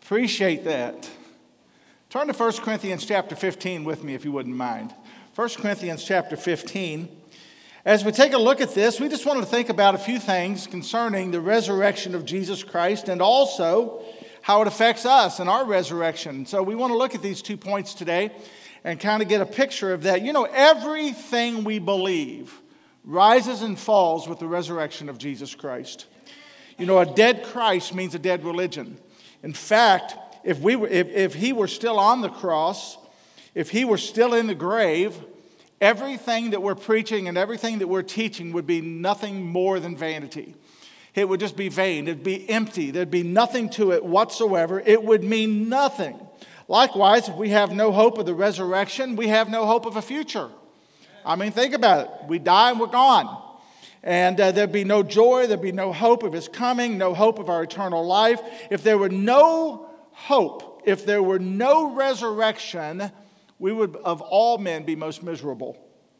Appreciate that. Turn to 1 Corinthians chapter 15 with me if you wouldn't mind. 1 Corinthians chapter 15. As we take a look at this, we just wanted to think about a few things concerning the resurrection of Jesus Christ and also how it affects us and our resurrection. So we want to look at these 2 points today and kind of get a picture of that. You know, everything we believe rises and falls with the resurrection of Jesus Christ. You know, a dead Christ means a dead religion. In fact, if he were still on the cross, if he were still in the grave, everything that we're preaching and everything that we're teaching would be nothing more than vanity. It would just be vain. It'd be empty. There'd be nothing to it whatsoever. It would mean nothing. Likewise, if we have no hope of the resurrection, we have no hope of a future. I mean, think about it. We die and we're gone. And there'd be no joy, there'd be no hope of his coming, no hope of our eternal life. If there were no hope, if there were no resurrection, we would of all men be most miserable.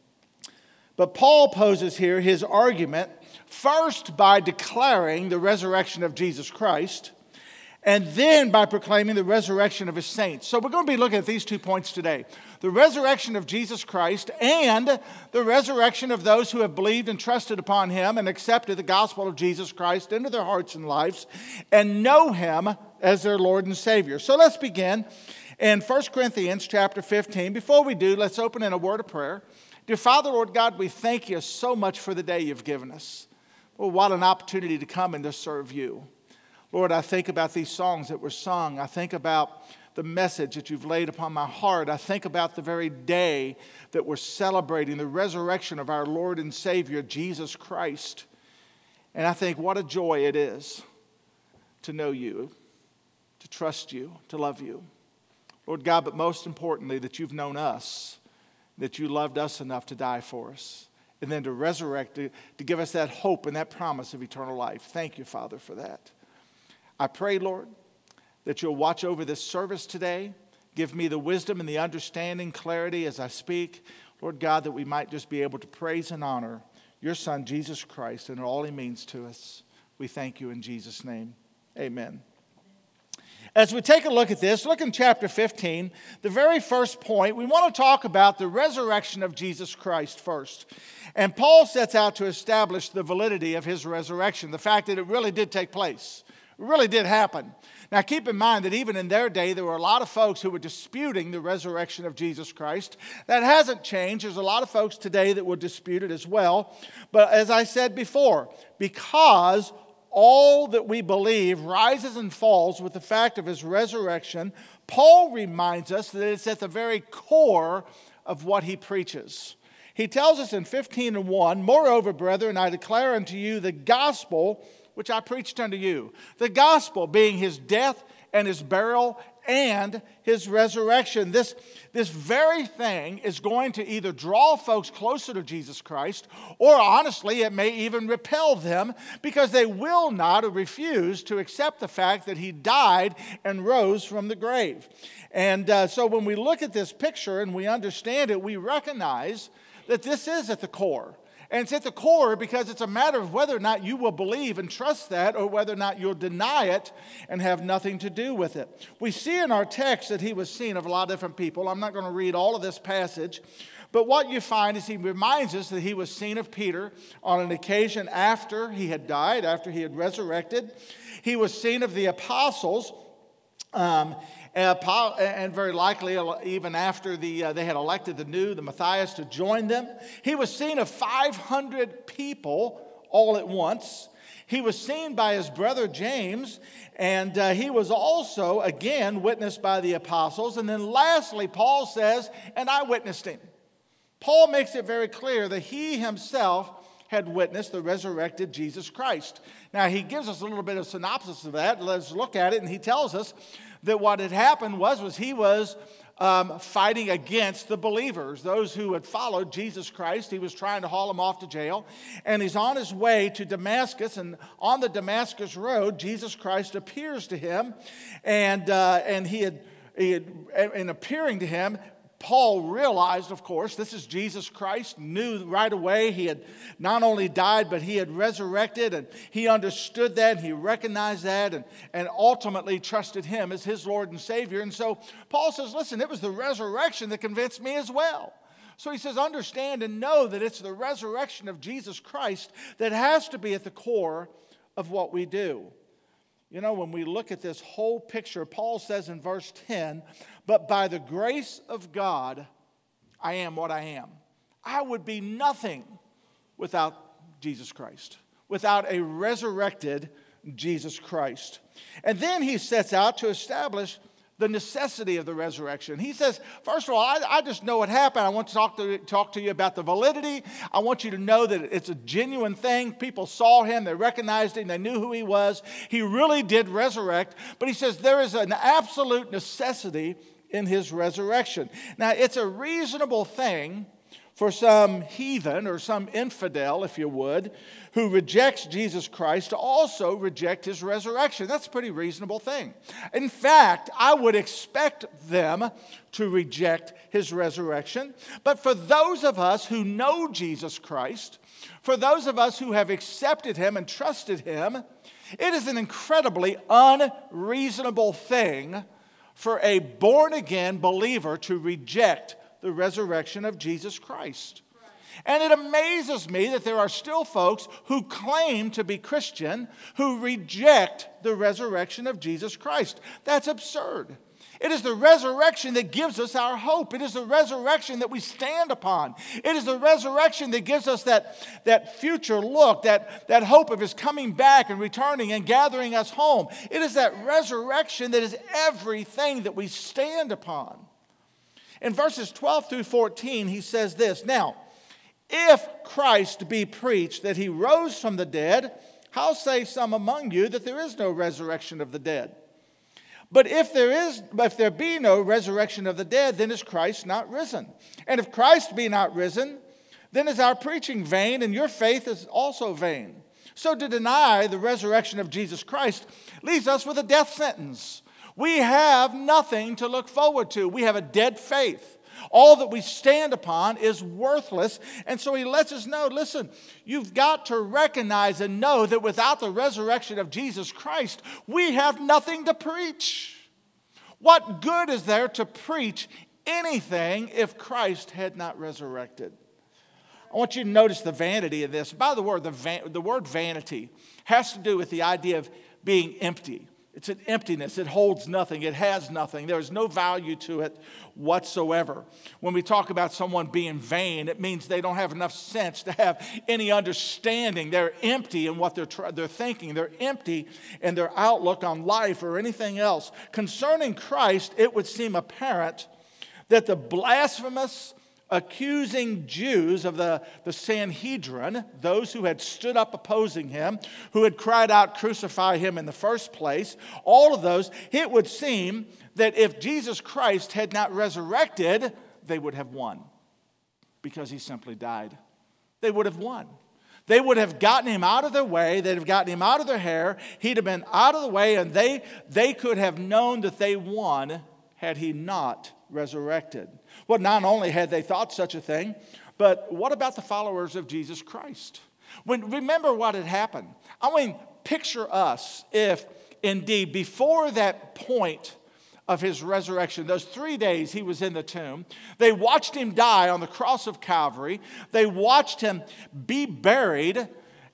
But Paul poses here his argument first by declaring the resurrection of Jesus Christ and then by proclaiming the resurrection of his saints. So we're going to be looking at these 2 points today. The resurrection of Jesus Christ and the resurrection of those who have believed and trusted upon him and accepted the gospel of Jesus Christ into their hearts and lives and know him as their Lord and Savior. So let's begin in 1 Corinthians chapter 15. Before we do, let's open in a word of prayer. Dear Father, Lord God, we thank you so much for the day you've given us. Well, what an opportunity to come and to serve you. Lord, I think about these songs that were sung. I think about the message that you've laid upon my heart. I think about the very day that we're celebrating the resurrection of our Lord and Savior, Jesus Christ. And I think what a joy it is to know you, to trust you, to love you. Lord God, but most importantly, that you've known us, that you loved us enough to die for us, and then to resurrect, to give us that hope and that promise of eternal life. Thank you, Father, for that. I pray, Lord, that you'll watch over this service today. Give me the wisdom and the understanding, clarity as I speak. Lord God, that we might just be able to praise and honor your Son, Jesus Christ, and all he means to us. We thank you in Jesus' name. Amen. As we take a look at this, look in chapter 15, the very first point, we want to talk about the resurrection of Jesus Christ first. And Paul sets out to establish the validity of his resurrection, the fact that it really did take place. It really did happen. Now keep in mind that even in their day, there were a lot of folks who were disputing the resurrection of Jesus Christ. That hasn't changed. There's a lot of folks today that would dispute it as well. But as I said before, because all that we believe rises and falls with the fact of his resurrection, Paul reminds us that it's at the very core of what he preaches. He tells us in 15:1, "Moreover, brethren, I declare unto you the gospel which I preached unto you." The gospel being his death and his burial and his resurrection. This very thing is going to either draw folks closer to Jesus Christ, or honestly, it may even repel them because they will not or refuse to accept the fact that he died and rose from the grave. And so when we look at this picture and we understand it, we recognize that this is at the core. And it's at the core because it's a matter of whether or not you will believe and trust that, or whether or not you'll deny it and have nothing to do with it. We see in our text that he was seen of a lot of different people. I'm not going to read all of this passage, but what you find is he reminds us that he was seen of Peter on an occasion after he had died, after he had resurrected. He was seen of the apostles, and very likely even after they had elected the Matthias to join them. He was seen of 500 people all at once. He was seen by his brother James, and he was also, again, witnessed by the apostles. And then lastly, Paul says, "And I witnessed him." Paul makes it very clear that he himself had witnessed the resurrected Jesus Christ. Now, he gives us a little bit of synopsis of that. Let's look at it, and he tells us that what had happened was he was fighting against the believers, those who had followed Jesus Christ. He was trying to haul them off to jail, and he's on his way to Damascus, and on the Damascus road, Jesus Christ appears to him, and he had, in appearing to him, Paul realized, of course, this is Jesus Christ, knew right away he had not only died, but he had resurrected, and he understood that, and he recognized that, and ultimately trusted him as his Lord and Savior. And so Paul says, listen, it was the resurrection that convinced me as well. So he says, understand and know that it's the resurrection of Jesus Christ that has to be at the core of what we do. You know, when we look at this whole picture, Paul says in verse 10, but by the grace of God, I am what I am. I would be nothing without Jesus Christ, without a resurrected Jesus Christ. And then he sets out to establish the necessity of the resurrection. He says, first of all, I just know what happened. I want to talk to you about the validity. I want you to know that it's a genuine thing. People saw him. They recognized him. They knew who he was. He really did resurrect. But he says there is an absolute necessity in his resurrection. Now, it's a reasonable thing for some heathen or some infidel, if you would, who rejects Jesus Christ to also reject his resurrection. That's a pretty reasonable thing. In fact, I would expect them to reject his resurrection. But for those of us who know Jesus Christ, for those of us who have accepted him and trusted him, it is an incredibly unreasonable thing for a born-again believer to reject the resurrection of Jesus Christ. And it amazes me that there are still folks who claim to be Christian who reject the resurrection of Jesus Christ. That's absurd. It is the resurrection that gives us our hope. It is the resurrection that we stand upon. It is the resurrection that gives us that future look, that hope of his coming back and returning and gathering us home. It is that resurrection that is everything that we stand upon. In verses 12 through 14, he says this, now, if Christ be preached that he rose from the dead, how say some among you that there is no resurrection of the dead? But if there be no resurrection of the dead, then is Christ not risen? And if Christ be not risen, then is our preaching vain, and your faith is also vain. So to deny the resurrection of Jesus Christ leaves us with a death sentence. We have nothing to look forward to. We have a dead faith. All that we stand upon is worthless. And so he lets us know, listen, you've got to recognize and know that without the resurrection of Jesus Christ, we have nothing to preach. What good is there to preach anything if Christ had not resurrected? I want you to notice the vanity of this. By the word, the word vanity has to do with the idea of being empty. It's an emptiness. It holds nothing. It has nothing. There is no value to it whatsoever. When we talk about someone being vain, it means they don't have enough sense to have any understanding. They're empty in what they're thinking. They're empty in their outlook on life or anything else. Concerning Christ, it would seem apparent that the blasphemous, accusing Jews of the Sanhedrin, those who had stood up opposing him, who had cried out, crucify him in the first place, all of those, it would seem that if Jesus Christ had not resurrected, they would have won because he simply died. They would have won. They would have gotten him out of their way. They'd have gotten him out of their hair. He'd have been out of the way, and they could have known that they won had he not resurrected. Well, not only had they thought such a thing, but what about the followers of Jesus Christ? Remember what had happened. I mean, picture us if indeed before that point of his resurrection, those 3 days he was in the tomb, they watched him die on the cross of Calvary. They watched him be buried,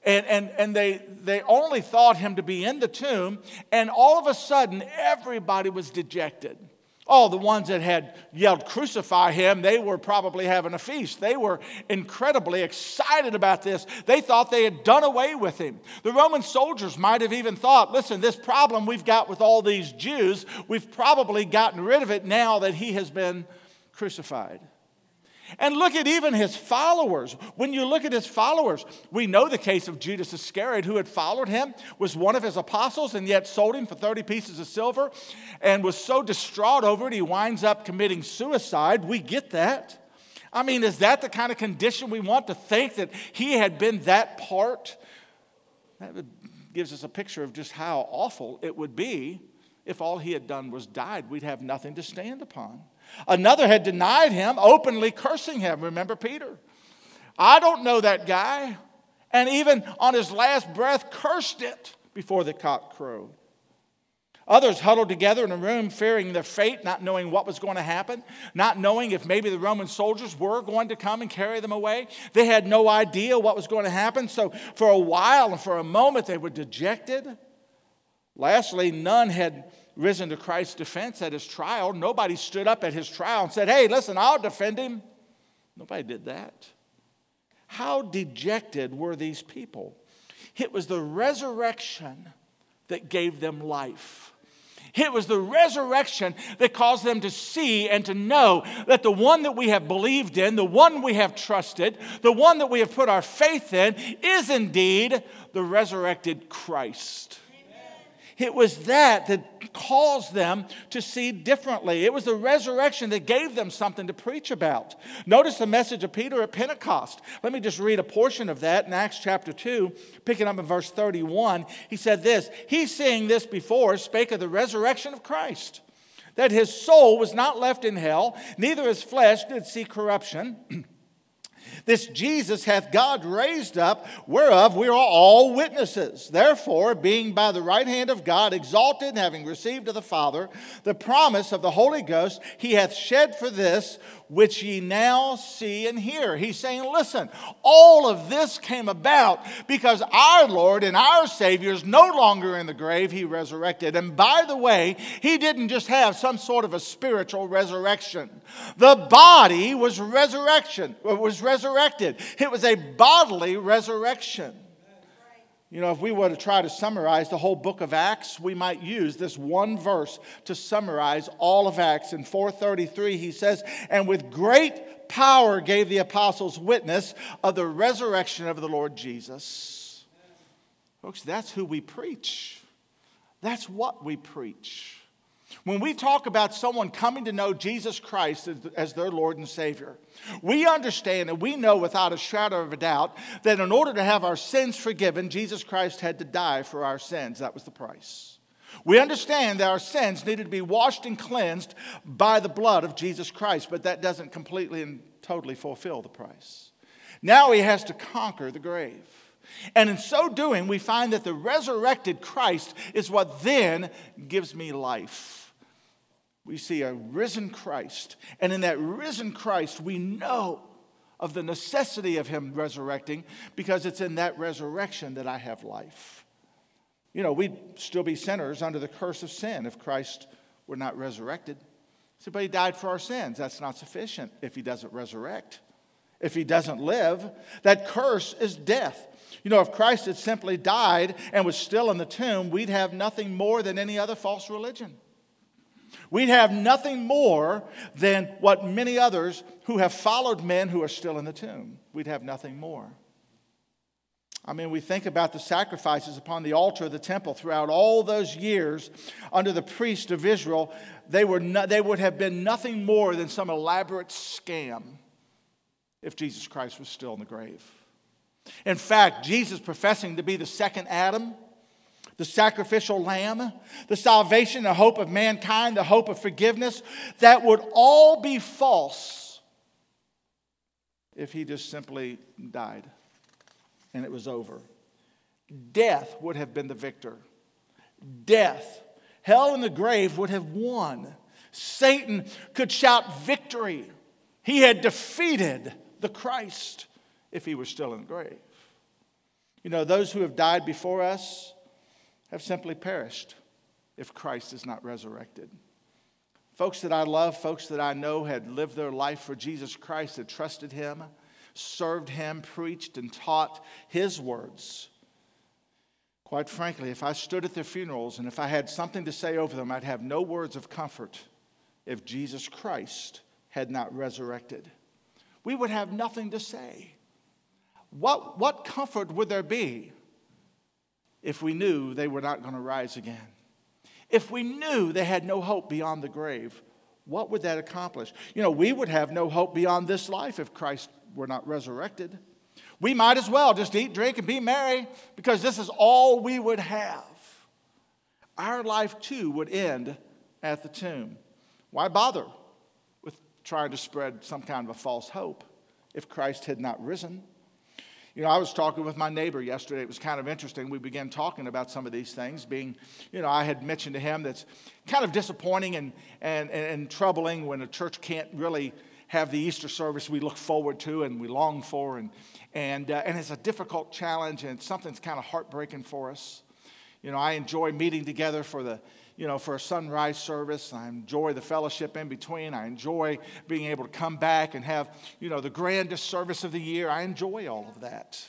and they only thought him to be in the tomb, and all of a sudden everybody was dejected. Oh, the ones that had yelled, crucify him, they were probably having a feast. They were incredibly excited about this. They thought they had done away with him. The Roman soldiers might have even thought, listen, this problem we've got with all these Jews, we've probably gotten rid of it now that he has been crucified. And look at even his followers. When you look at his followers, we know the case of Judas Iscariot, who had followed him, was one of his apostles, and yet sold him for 30 pieces of silver, and was so distraught over it, he winds up committing suicide. We get that. I mean, is that the kind of condition we want, to think that he had been that part? That gives us a picture of just how awful it would be If all he had done was died, we'd have nothing to stand upon. Another had denied him, openly cursing him. Remember Peter? I don't know that guy. And even on his last breath, cursed it before the cock crowed. Others huddled together in a room, fearing their fate, not knowing what was going to happen, not knowing if maybe the Roman soldiers were going to come and carry them away. They had no idea what was going to happen. So for a while and for a moment, they were dejected. Lastly, none had risen to Christ's defense at his trial. Nobody stood up at his trial and said, hey, listen, I'll defend him. Nobody did that. How dejected were these people? It was the resurrection that gave them life. It was the resurrection that caused them to see and to know that the one that we have believed in, the one we have trusted, the one that we have put our faith in, is indeed the resurrected Christ. It was that caused them to see differently. It was the resurrection that gave them something to preach about. Notice the message of Peter at Pentecost. Let me just read a portion of that in Acts chapter 2, picking up in verse 31. He said this, he seeing this before spake of the resurrection of Christ, that his soul was not left in hell, neither his flesh did see corruption. This Jesus hath God raised up, whereof we are all witnesses. Therefore, being by the right hand of God exalted, having received of the Father the promise of the Holy Ghost, he hath shed for this which ye now see and hear. He's saying, listen, all of this came about because our Lord and our Savior is no longer in the grave. He resurrected. And by the way, he didn't just have some sort of a spiritual resurrection. The body was resurrected. It was a bodily resurrection. You know, if we were to try to summarize the whole book of Acts, we might use this one verse to summarize all of Acts. In 4:33, he says, and with great power gave the apostles witness of the resurrection of the Lord Jesus. Folks, that's who we preach. That's what we preach. When we talk about someone coming to know Jesus Christ as their Lord and Savior, we understand and we know without a shadow of a doubt that in order to have our sins forgiven, Jesus Christ had to die for our sins. That was the price. We understand that our sins needed to be washed and cleansed by the blood of Jesus Christ, but that doesn't completely and totally fulfill the price. Now he has to conquer the grave. And in so doing, we find that the resurrected Christ is what then gives me life. We see a risen Christ. And in that risen Christ, we know of the necessity of him resurrecting because it's in that resurrection that I have life. You know, we'd still be sinners under the curse of sin if Christ were not resurrected. So, but he died for our sins. That's not sufficient if he doesn't resurrect. If he doesn't live, that curse is death. You know, if Christ had simply died and was still in the tomb, we'd have nothing more than any other false religion. We'd have nothing more than what many others who have followed men who are still in the tomb. We'd have nothing more. I mean, we think about the sacrifices upon the altar of the temple throughout all those years under the priest of Israel. They would have been nothing more than some elaborate scam if Jesus Christ was still in the grave. In fact, Jesus professing to be the second Adam, the sacrificial lamb, the salvation, the hope of mankind, the hope of forgiveness, that would all be false if he just simply died and it was over. Death would have been the victor. Death, hell and the grave would have won. Satan could shout victory. He had defeated the Christ if he was still in the grave. You know, those who have died before us have simply perished if Christ is not resurrected. Folks that I love, folks that I know had lived their life for Jesus Christ, had trusted him, served him, preached and taught his words. Quite frankly, if I stood at their funerals and if I had something to say over them, I'd have no words of comfort if Jesus Christ had not resurrected. We would have nothing to say. What comfort would there be if we knew they were not going to rise again? If we knew they had no hope beyond the grave, what would that accomplish? You know, we would have no hope beyond this life if Christ were not resurrected. We might as well just eat, drink, and be merry because this is all we would have. our life too would end at the tomb. Why bother with trying to spread some kind of a false hope if Christ had not risen? You know, I was talking with my neighbor yesterday. It was kind of interesting. We began talking about some of these things being, I had mentioned to him that's kind of disappointing and troubling when a church can't really have the Easter service we look forward to and we long for. And it's a difficult challenge, and it's something that's kind of heartbreaking for us. I enjoy meeting together for a sunrise service. I enjoy the fellowship in between. I enjoy being able to come back and have, the grandest service of the year. I enjoy all of that.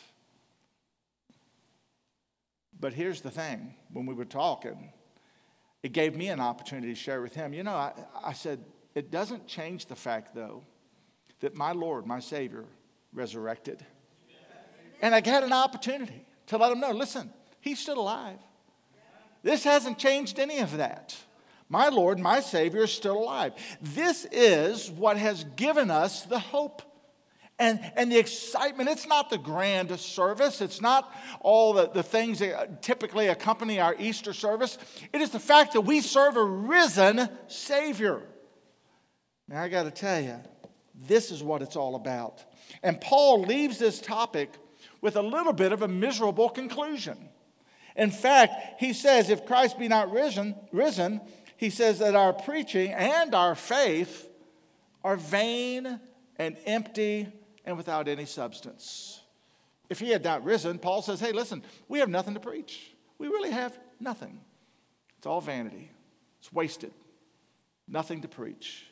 But here's the thing. When we were talking, it gave me an opportunity to share with him. I said, it doesn't change the fact, though, that my Lord, my Savior, resurrected. And I had an opportunity to let him know, listen, he's still alive. This hasn't changed any of that. My Lord, my Savior is still alive. This is what has given us the hope and the excitement. It's not the grand service. It's not all the things that typically accompany our Easter service. It is the fact that we serve a risen Savior. Now, I got to tell you, this is what it's all about. And Paul leaves this topic with a little bit of a miserable conclusion. In fact, he says, if Christ be not risen, he says that our preaching and our faith are vain and empty and without any substance. If he had not risen, Paul says, hey, listen, we have nothing to preach. We really have nothing. It's all vanity. It's wasted. Nothing to preach.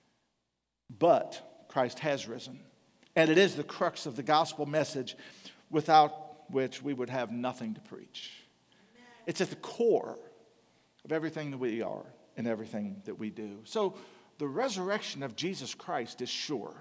But Christ has risen. And it is the crux of the gospel message without which we would have nothing to preach. It's at the core of everything that we are and everything that we do. So the resurrection of Jesus Christ is sure.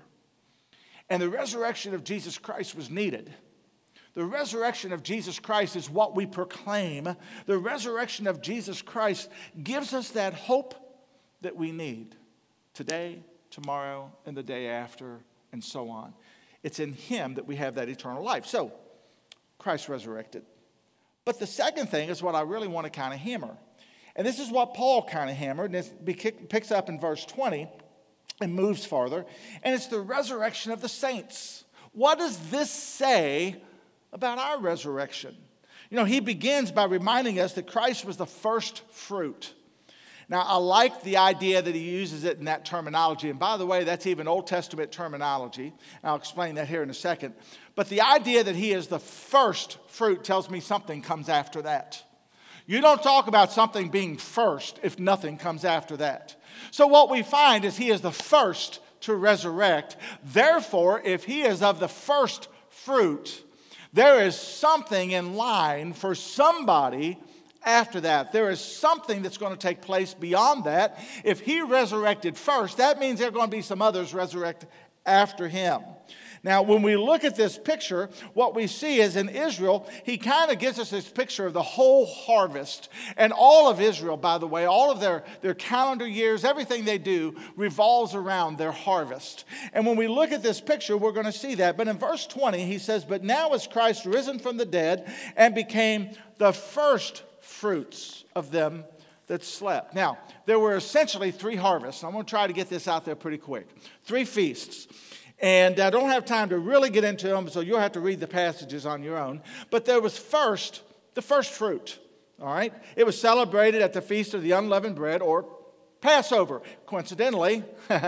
And the resurrection of Jesus Christ was needed. The resurrection of Jesus Christ is what we proclaim. The resurrection of Jesus Christ gives us that hope that we need today, tomorrow, and the day after, and so on. It's in him that we have that eternal life. So, Christ resurrected. But the second thing is what I really want to kind of hammer. And this is what Paul kind of hammered, and it picks up in verse 20 and moves farther. And it's the resurrection of the saints. What does this say about our resurrection? He begins by reminding us that Christ was the first fruit. Now, I like the idea that he uses it in that terminology. And by the way, that's even Old Testament terminology. I'll explain that here in a second. But the idea that he is the first fruit tells me something comes after that. You don't talk about something being first if nothing comes after that. So what we find is he is the first to resurrect. Therefore, if he is of the first fruit, there is something in line for somebody after that. There is something that's going to take place beyond that. If he resurrected first, that means there are going to be some others resurrect after him. Now, when we look at this picture, what we see is in Israel, he kind of gives us this picture of the whole harvest. And all of Israel, by the way, all of their calendar years, everything they do revolves around their harvest. And when we look at this picture, we're going to see that. But in verse 20, he says, "But now is Christ risen from the dead and became the first fruits of them that slept." Now, there were essentially 3 harvests. I'm going to try to get this out there pretty quick. 3 feasts. And I don't have time to really get into them, so you'll have to read the passages on your own. But there was first, the first fruit, all right? It was celebrated at the Feast of the Unleavened Bread, or Passover. Coincidentally,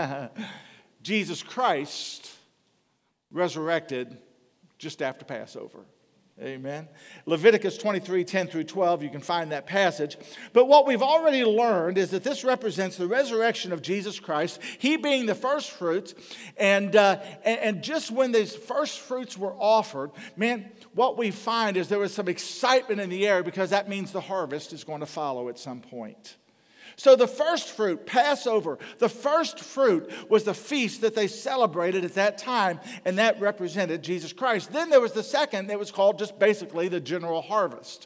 Jesus Christ resurrected just after Passover. Amen. Leviticus 23, 10 through 12, you can find that passage. But what we've already learned is that this represents the resurrection of Jesus Christ, he being the first fruits. And just when these first fruits were offered, man, what we find is there was some excitement in the air because that means the harvest is going to follow at some point. So the first fruit, Passover, the first fruit was the feast that they celebrated at that time, and that represented Jesus Christ. Then there was the second that was called just basically the general harvest.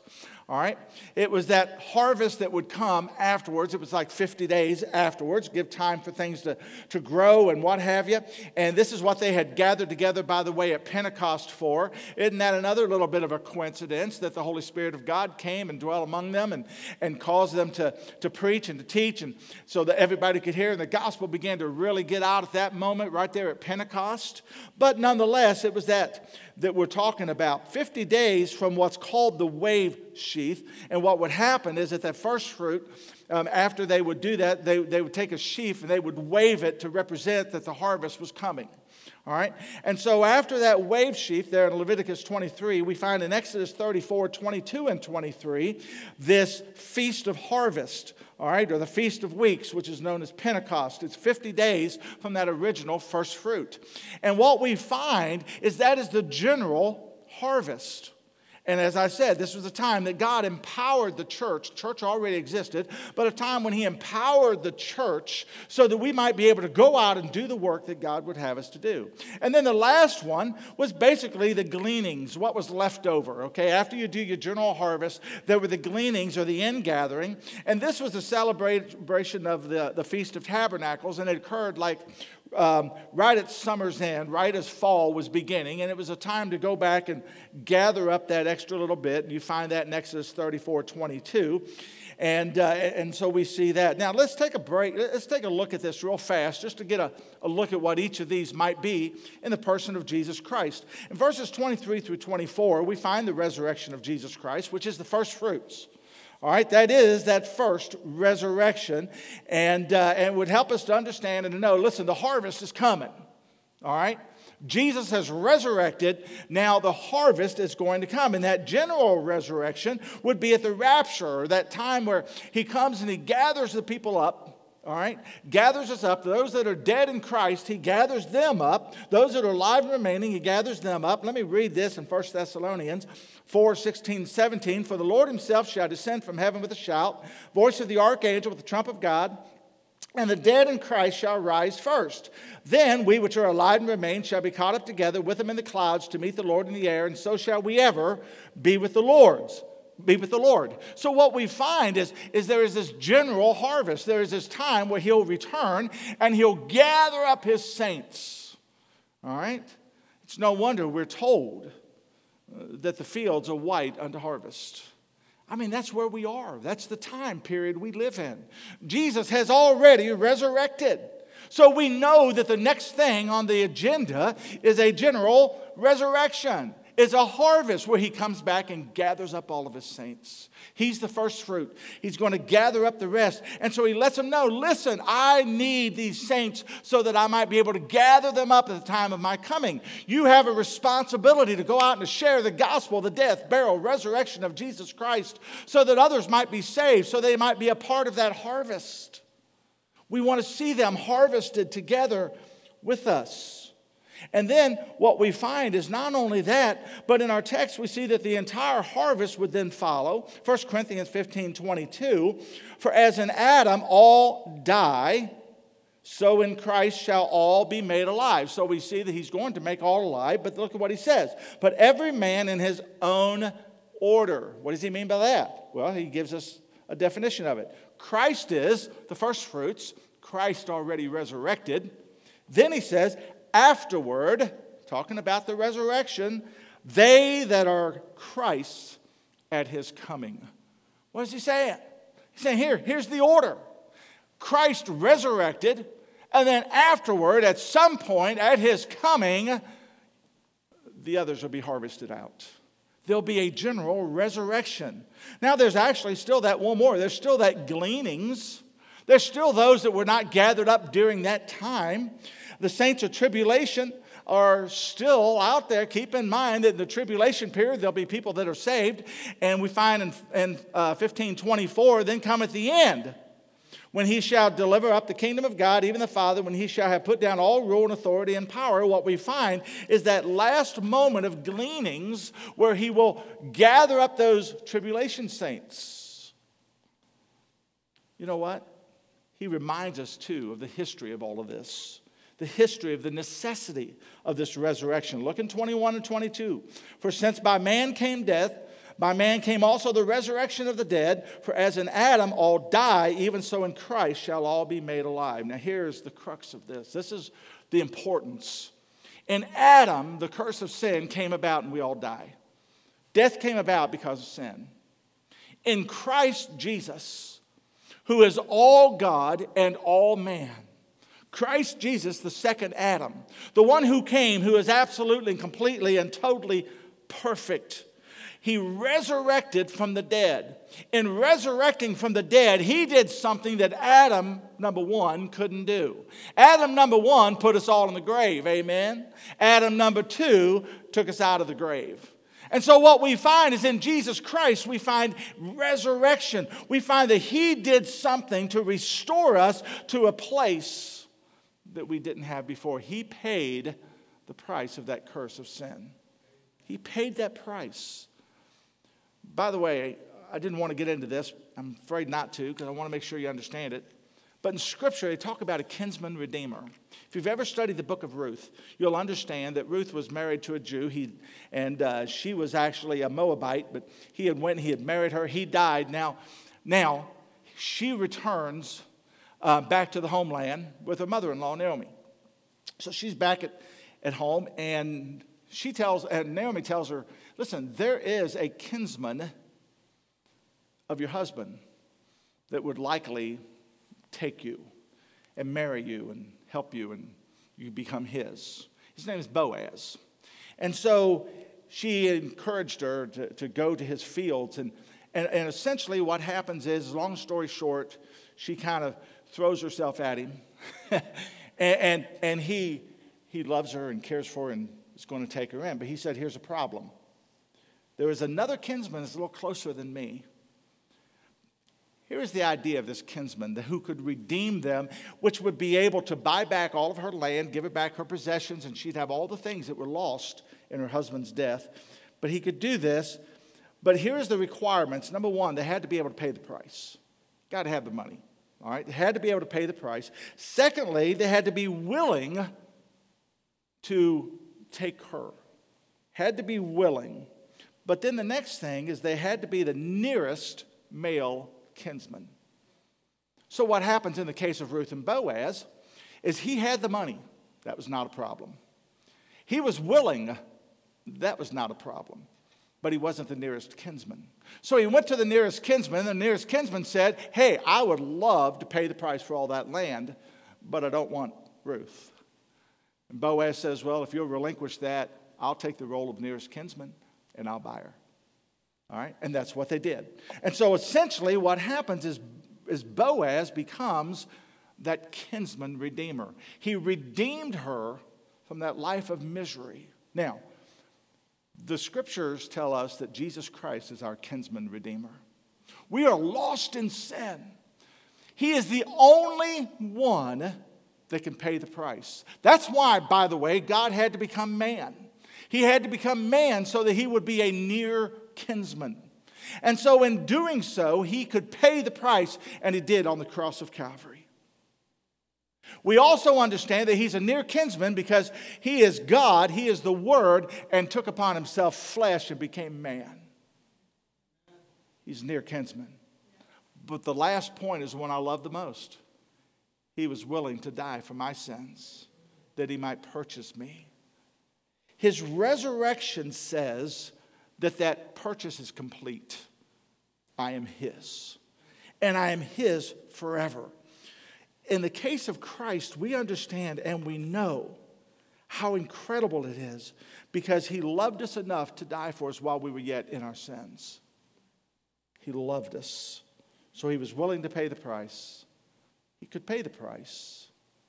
All right? It was that harvest that would come afterwards. It was like 50 days afterwards, give time for things to grow and what have you. And this is what they had gathered together, by the way, at Pentecost for. Isn't that another little bit of a coincidence that the Holy Spirit of God came and dwelt among them and caused them to preach and to teach, and so that everybody could hear, and the gospel began to really get out at that moment right there at Pentecost. But nonetheless, it was that we're talking about 50 days from what's called the wave sheath. And what would happen is that first fruit, after they would do that, they would take a sheaf and they would wave it to represent that the harvest was coming. All right? And so after that wave sheaf there in Leviticus 23, we find in Exodus 34, 22 and 23, this feast of harvest, all right, or the Feast of Weeks, which is known as Pentecost. It's 50 days from that original first fruit. And what we find is that is the general harvest. And as I said, this was a time that God empowered the church. Church already existed, but a time when He empowered the church so that we might be able to go out and do the work that God would have us to do. And then the last one was basically the gleanings, what was left over. Okay, after you do your general harvest, there were the gleanings or the ingathering. And this was a celebration of the Feast of Tabernacles, and it occurred like right at summer's end, right as fall was beginning, and it was a time to go back and gather up that extra little bit. And you find that in Exodus 34, 22. And so we see that. Now, let's take a break. Let's take a look at this real fast just to get a look at what each of these might be in the person of Jesus Christ. In verses 23 through 24, we find the resurrection of Jesus Christ, which is the first fruits. All right, that is that first resurrection, and it would help us to understand and to know, listen, the harvest is coming. All right, Jesus has resurrected. Now the harvest is going to come, and that general resurrection would be at the rapture, or that time where He comes and He gathers the people up. All right, gathers us up. Those that are dead in Christ, He gathers them up. Those that are alive and remaining, He gathers them up. Let me read this in 1 Thessalonians 4, 16, 17. For the Lord Himself shall descend from heaven with a shout, voice of the archangel with the trump of God, and the dead in Christ shall rise first. Then we which are alive and remain shall be caught up together with them in the clouds to meet the Lord in the air, and so shall we ever be with the Lord. So what we find is there is this general harvest. There is this time where He'll return and He'll gather up His saints. All right? It's no wonder we're told that the fields are white unto harvest. I mean, that's where we are. That's the time period we live in. Jesus has already resurrected. So we know that the next thing on the agenda is a general resurrection. It's a harvest where He comes back and gathers up all of His saints. He's the first fruit. He's going to gather up the rest. And so He lets them know, listen, I need these saints so that I might be able to gather them up at the time of my coming. You have a responsibility to go out and to share the gospel, the death, burial, resurrection of Jesus Christ, so that others might be saved, so they might be a part of that harvest. We want to see them harvested together with us. And then what we find is not only that, but in our text we see that the entire harvest would then follow. 1 Corinthians 15, 22, for as in Adam all die, so in Christ shall all be made alive. So we see that He's going to make all alive, but look at what He says. But every man in his own order. What does He mean by that? Well, He gives us a definition of it. Christ is the first fruits. Christ already resurrected. Then He says, afterward, talking about the resurrection, they that are Christ's at His coming. What is He saying? He's saying, here's the order. Christ resurrected, and then afterward, at some point, at His coming, the others will be harvested out. There'll be a general resurrection. Now, there's actually still that one more. There's still that gleanings. There's still those that were not gathered up during that time. The saints of tribulation are still out there. Keep in mind that in the tribulation period, there'll be people that are saved. And we find in 15:24, then cometh the end, when He shall deliver up the kingdom of God, even the Father, when He shall have put down all rule and authority and power. What we find is that last moment of gleanings where He will gather up those tribulation saints. You know what? He reminds us, too, of the history of all of this. The history of the necessity of this resurrection. Look in 21 and 22. For since by man came death, By man came also the resurrection of the dead, for as in Adam all die, even so in Christ shall all be made alive. Now here's the crux of this. This is the importance. In Adam, the curse of sin came about and we all die. Death came about because of sin. In Christ Jesus, who is all God and all man, Christ Jesus, the second Adam, the one who came, who is absolutely and completely and totally perfect. He resurrected from the dead. In resurrecting from the dead, he did something that Adam, number one, couldn't do. Adam, number one, put us all in the grave, amen? Adam, number two, took us out of the grave. And so what we find is in Jesus Christ, we find resurrection. We find that he did something to restore us to a place that we didn't have before. He paid the price of that curse of sin. He paid that price. By the way, I didn't want to get into this. I'm afraid not to because I want to make sure you understand it. But in Scripture, they talk about a kinsman redeemer. If you've ever studied the book of Ruth, you'll understand that Ruth was married to a Jew, and she was actually a Moabite, but he had married her. He died. Now she returns back to the homeland with her mother-in-law, Naomi. So she's back at home, and Naomi tells her, listen, there is a kinsman of your husband that would likely take you and marry you and help you and you become his. His name is Boaz. And so she encouraged her to go to his fields. And essentially what happens is, long story short, she kind of throws herself at him. and he loves her and cares for her and is going to take her in. But he said, here's a problem. There is another kinsman that's a little closer than me. Here is the idea of this kinsman who could redeem them, which would be able to buy back all of her land, give her back her possessions, and she'd have all the things that were lost in her husband's death. But he could do this. But here's the requirements. Number one, they had to be able to pay the price. Got to have the money. All right? They had to be able to pay the price. Secondly, they had to be willing to take her. Had to be willing. But then the next thing is they had to be the nearest male kinsman. So what happens in the case of Ruth and Boaz is he had the money. That was not a problem. He was willing. That was not a problem. But he wasn't the nearest kinsman. So he went to the nearest kinsman, and the nearest kinsman said, hey, I would love to pay the price for all that land, but I don't want Ruth. And Boaz says, well, if you'll relinquish that, I'll take the role of nearest kinsman, and I'll buy her. All right? And that's what they did. And so essentially what happens is Boaz becomes that kinsman redeemer. He redeemed her from that life of misery. Now, the scriptures tell us that Jesus Christ is our kinsman redeemer. We are lost in sin. He is the only one that can pay the price. That's why, by the way, God had to become man. He had to become man so that he would be a near kinsman. And so in doing so, he could pay the price, and he did on the cross of Calvary. We also understand that he's a near kinsman because he is God, he is the Word, and took upon himself flesh and became man. He's near kinsman. But the last point is the one I love the most. He was willing to die for my sins, that he might purchase me. His resurrection says that purchase is complete. I am his. And I am his forever. In the case of Christ, we understand and we know how incredible it is because he loved us enough to die for us while we were yet in our sins. He loved us. So he was willing to pay the price. He could pay the price.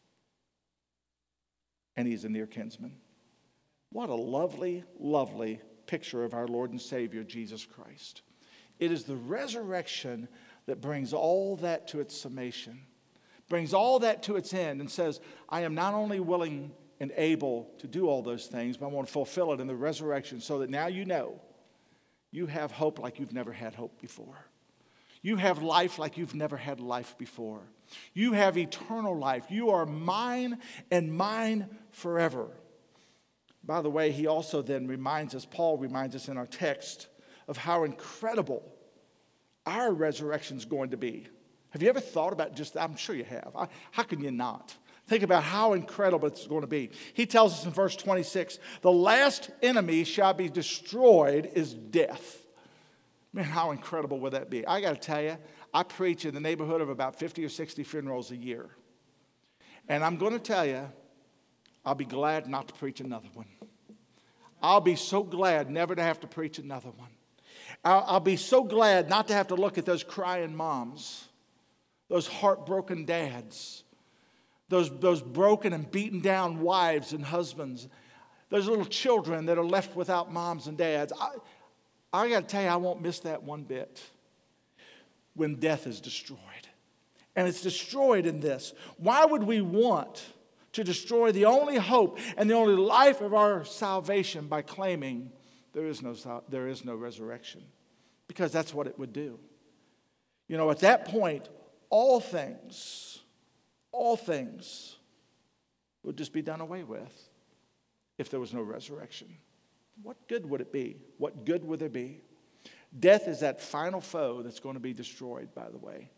And he's a near kinsman. What a lovely, lovely picture of our Lord and Savior, Jesus Christ. It is the resurrection that brings all that to its summation, brings all that to its end and says, I am not only willing and able to do all those things, but I want to fulfill it in the resurrection so that now you know you have hope like you've never had hope before. You have life like you've never had life before. You have eternal life. You are mine and mine forever. By the way, he also then reminds us, Paul reminds us in our text of how incredible our resurrection is going to be. Have you ever thought about just that? I'm sure you have. How can you not? Think about how incredible it's going to be. He tells us in verse 26, the last enemy shall be destroyed is death. Man, how incredible would that be? I got to tell you, I preach in the neighborhood of about 50 or 60 funerals a year. And I'm going to tell you, I'll be glad not to preach another one. I'll be so glad never to have to preach another one. I'll be so glad not to have to look at those crying moms, those heartbroken dads, those broken and beaten down wives and husbands, those little children that are left without moms and dads. I got to tell you, I won't miss that one bit when death is destroyed. And it's destroyed in this. Why would we want to destroy the only hope and the only life of our salvation by claiming there is no resurrection? Because that's what it would do. You know, at that point, all things would just be done away with if there was no resurrection. What good would it be? What good would there be? Death is that final foe that's going to be destroyed, by the way.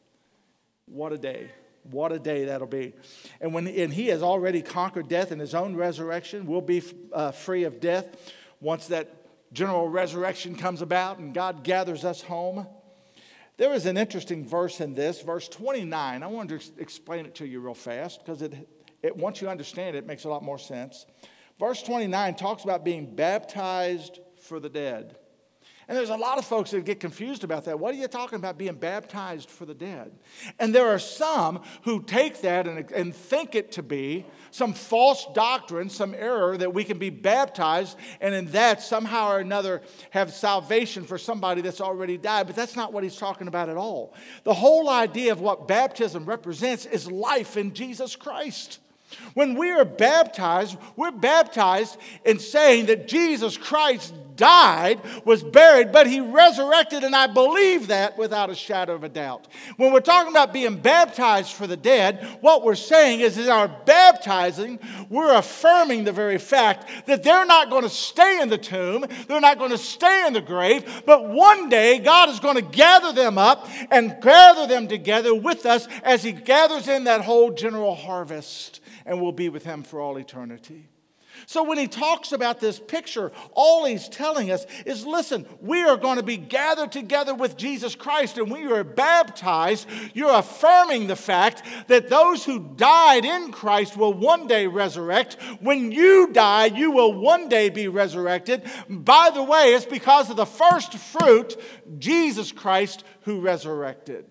What a day. What a day that'll be. And he has already conquered death in his own resurrection. We'll be free of death once that general resurrection comes about and God gathers us home. There is an interesting verse in this, verse 29. I wanted to explain it to you real fast because once you understand it, it makes a lot more sense. Verse 29 talks about being baptized for the dead. And there's a lot of folks that get confused about that. What are you talking about being baptized for the dead? And there are some who take that and think it to be some false doctrine, some error that we can be baptized and in that somehow or another have salvation for somebody that's already died. But that's not what he's talking about at all. The whole idea of what baptism represents is life in Jesus Christ. When we are baptized, we're baptized in saying that Jesus Christ died, was buried, but he resurrected, and I believe that without a shadow of a doubt. When we're talking about being baptized for the dead, what we're saying is in our baptizing, we're affirming the very fact that they're not going to stay in the tomb, they're not going to stay in the grave, but one day God is going to gather them up and gather them together with us as he gathers in that whole general harvest. And we'll be with him for all eternity. So when he talks about this picture, all he's telling us is, listen, we are going to be gathered together with Jesus Christ. And when you are baptized, you're affirming the fact that those who died in Christ will one day resurrect. When you die, you will one day be resurrected. By the way, it's because of the first fruit, Jesus Christ, who resurrected.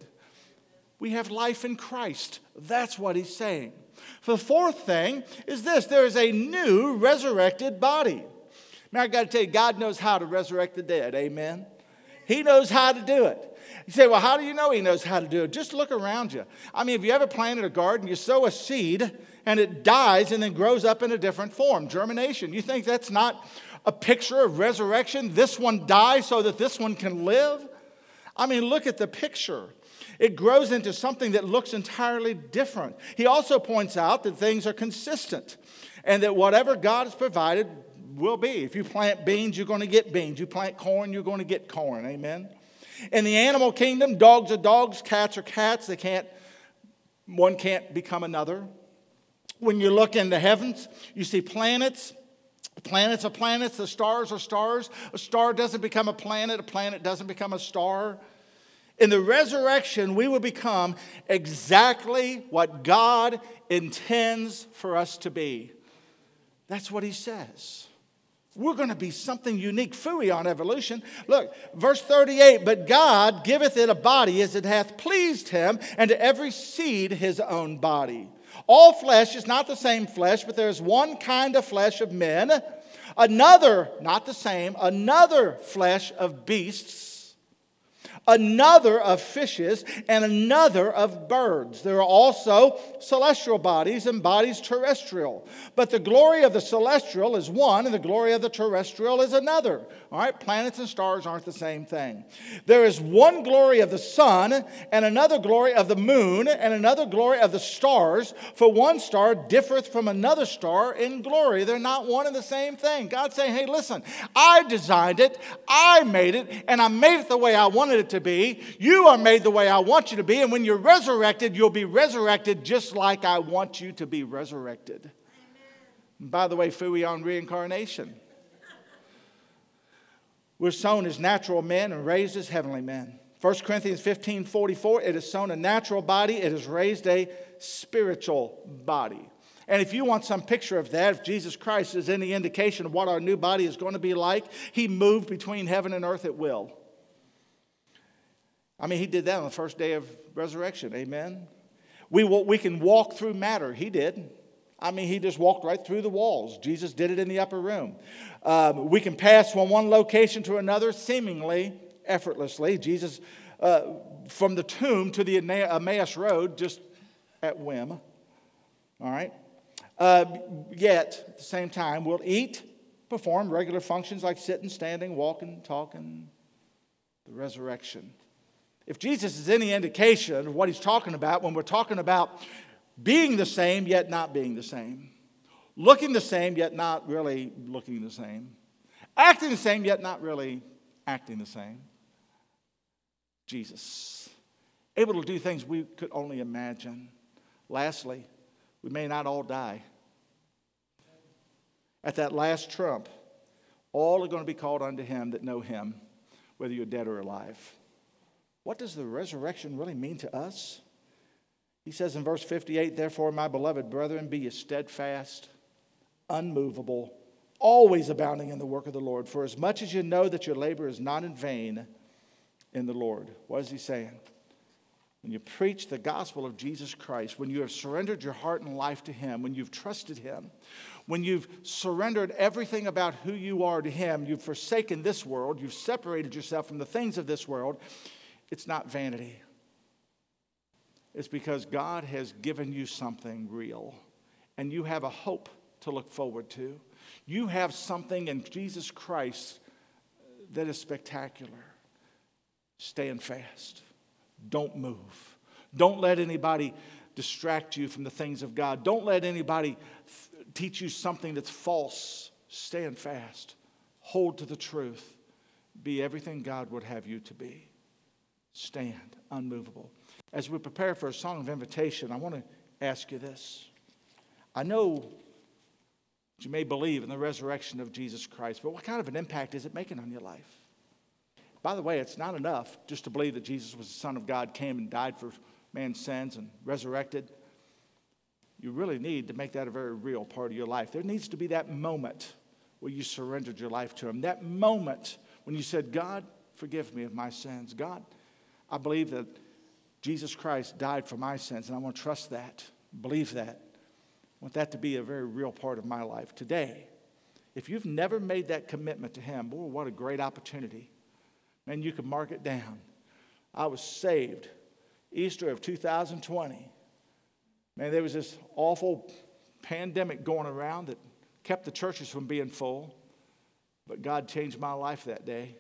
We have life in Christ. That's what he's saying. The fourth thing is this: there is a new resurrected body. Now, I got to tell you, God knows how to resurrect the dead. Amen? He knows how to do it. You say, well, how do you know he knows how to do it? Just look around you. I mean, have you ever planted a garden? You sow a seed, and it dies and then grows up in a different form, germination. You think that's not a picture of resurrection? This one dies so that this one can live? I mean, look at the picture. It grows into something that looks entirely different. He also points out that things are consistent and that whatever God has provided will be. If you plant beans, you're going to get beans. You plant corn, you're going to get corn. Amen? In the animal kingdom, dogs are dogs, cats are cats. One can't become another. When you look in the heavens, you see planets. Planets are planets. The stars are stars. A star doesn't become a planet doesn't become a star. In the resurrection, we will become exactly what God intends for us to be. That's what he says. We're going to be something unique. Phooey on evolution. Look, verse 38, but God giveth it a body as it hath pleased him, and to every seed his own body. All flesh is not the same flesh, but there is one kind of flesh of men, another, not the same, another flesh of beasts, another of fishes, and another of birds. There are also celestial bodies and bodies terrestrial. But the glory of the celestial is one, and the glory of the terrestrial is another. All right, planets and stars aren't the same thing. There is one glory of the sun, and another glory of the moon, and another glory of the stars. For one star differeth from another star in glory. They're not one and the same thing. God's saying, hey, listen, I designed it, I made it, and I made it the way I wanted it to be. You are made the way I want you to be, and when you're resurrected, you'll be resurrected just like I want you to be resurrected. And by the way, phooey on reincarnation. We're sown as natural men and raised as heavenly men. 1 Corinthians 15:44, it is sown a natural body, it is raised a spiritual body. And if you want some picture of that, if Jesus Christ is any indication of what our new body is going to be like, he moved between heaven and earth at will. I mean, he did that on the first day of resurrection, amen? We can walk through matter, he did. I mean, he just walked right through the walls. Jesus did it in the upper room. We can pass from one location to another seemingly effortlessly. Jesus, from the tomb to the Emmaus Road, just at whim. All right? Yet, at the same time, we'll eat, perform regular functions like sitting, standing, walking, talking, the resurrection. If Jesus is any indication of what he's talking about when we're talking about being the same yet not being the same, looking the same yet not really looking the same, acting the same yet not really acting the same, Jesus, able to do things we could only imagine. Lastly, we may not all die. At that last trump, all are going to be called unto him that know him, whether you're dead or alive. What does the resurrection really mean to us? He says in verse 58, therefore, my beloved brethren, be ye steadfast, unmovable, always abounding in the work of the Lord. For as much as you know that your labor is not in vain in the Lord. What is he saying? When you preach the gospel of Jesus Christ, when you have surrendered your heart and life to him, when you've trusted him, when you've surrendered everything about who you are to him, you've forsaken this world, you've separated yourself from the things of this world, it's not vanity. It's because God has given you something real, and you have a hope to look forward to. You have something in Jesus Christ that is spectacular. Stand fast. Don't move. Don't let anybody distract you from the things of God. Don't let anybody teach you something that's false. Stand fast. Hold to the truth. Be everything God would have you to be. Stand unmovable. As we prepare for a song of invitation, I want to ask you this. I know that you may believe in the resurrection of Jesus Christ, but what kind of an impact is it making on your life? By the way, it's not enough just to believe that Jesus was the Son of God, came and died for man's sins and resurrected. You really need to make that a very real part of your life. There needs to be that moment where you surrendered your life to him. That moment when you said, God, forgive me of my sins. God, I believe that Jesus Christ died for my sins, and I want to trust that, believe that. I want that to be a very real part of my life. Today, if you've never made that commitment to him, boy, what a great opportunity. Man, you can mark it down. I was saved Easter of 2020. Man, there was this awful pandemic going around that kept the churches from being full, but God changed my life that day,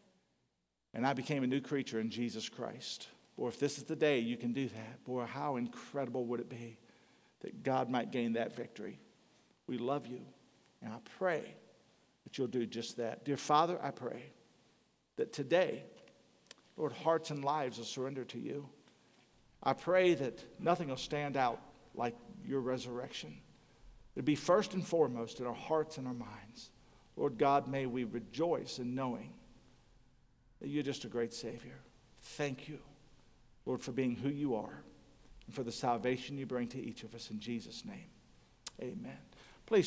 and I became a new creature in Jesus Christ. Boy, if this is the day you can do that, boy, how incredible would it be that God might gain that victory. We love you, and I pray that you'll do just that. Dear Father, I pray that today, Lord, hearts and lives will surrender to you. I pray that nothing will stand out like your resurrection. It'll be first and foremost in our hearts and our minds. Lord God, may we rejoice in knowing that you're just a great Savior. Thank you, Lord, for being who you are and for the salvation you bring to each of us. In Jesus' name, amen.